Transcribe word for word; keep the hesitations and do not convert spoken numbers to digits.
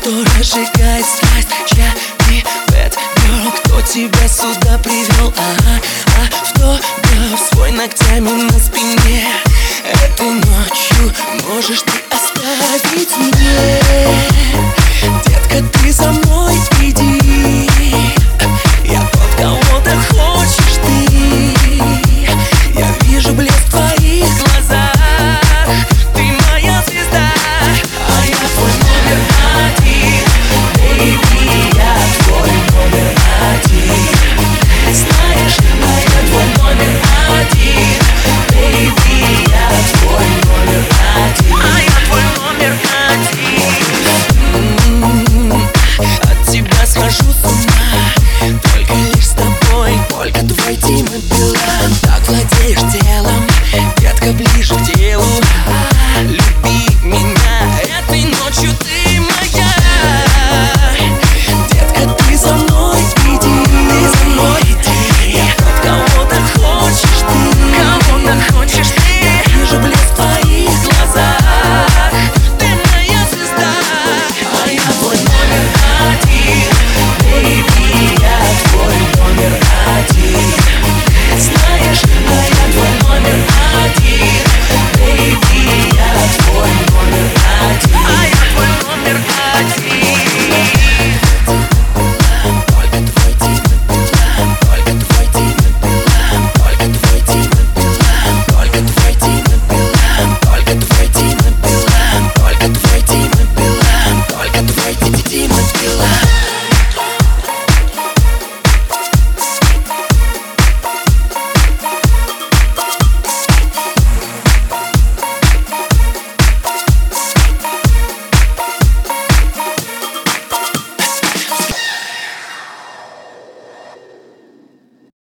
что разжигает страсть. Чья бэд girl, кто тебя сюда привел? Ага, автограф свой ногтями на спине. Этой ночью можешь ты оставить мне. Детка, ты за мной.